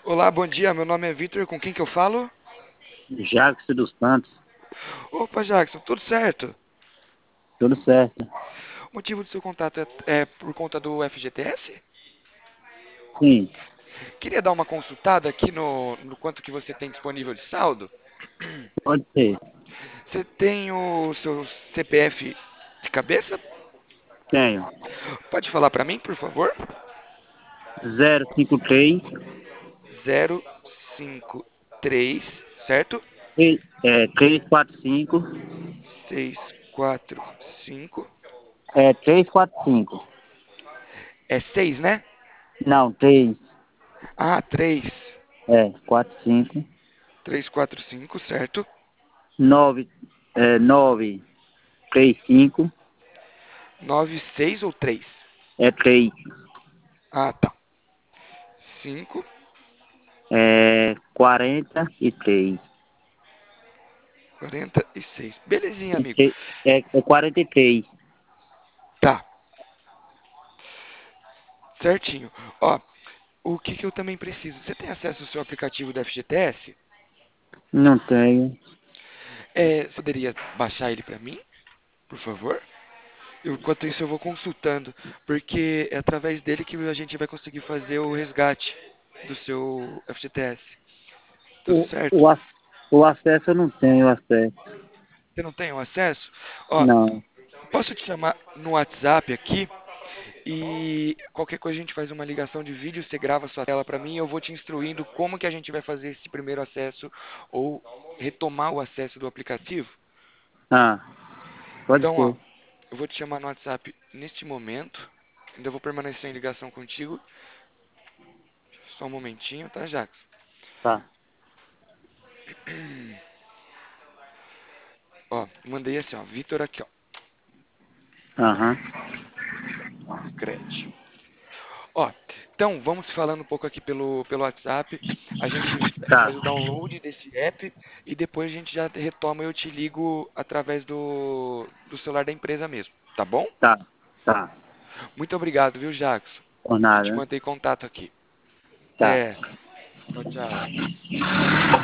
Olá, bom dia. Meu nome é Vitor. Com quem que eu falo? Jacques dos Santos, Opa, Jackson, tudo certo? tudo certo. O motivo do seu contato é por conta do FGTS? Sim, Queria dar uma consultada aqui no quanto que você tem disponível de saldo. pode ser. Você tem o seu CPF de cabeça? Tenho. Pode falar para mim, por favor? 053 053, certo? 345 645. 345. É 6, né? Não, 3 Ah, 3. 45 345, certo? 9 935 96 ou 3? 3 Ah, tá. 5. 43 46. Belezinha, amigo. é 43. Tá, certinho. Ó, o que que eu também preciso? Você tem acesso ao seu aplicativo do FGTS? Não tenho. Você poderia baixar ele pra mim, por favor? Enquanto isso eu vou consultando, porque é através dele que a gente vai conseguir fazer o resgate do seu FGTS. Tudo O, certo? o, ac- o acesso eu não tenho acesso. Você não tem o acesso? Ó, Não. posso te chamar no WhatsApp aqui e qualquer coisa a gente faz uma ligação de vídeo, você grava sua tela para mim e eu vou te instruindo como que a gente vai fazer esse primeiro acesso ou retomar o acesso do aplicativo. Ah, pode Então, ó, ser. eu vou te chamar no WhatsApp neste momento. Ainda vou permanecer em ligação contigo. Só um momentinho, tá, Jackson? Tá. Ó, mandei assim, ó, Vitor aqui, ó, Aham. Cred. Ó, então vamos falando um pouco aqui pelo WhatsApp. A gente Tá, faz o download desse app e depois a gente já retoma e eu te ligo através do celular da empresa mesmo, tá bom? tá, tá. Muito obrigado, viu, Jackson? Por A gente nada. mantém contato aqui. Tá. Até. Tchau, tchau.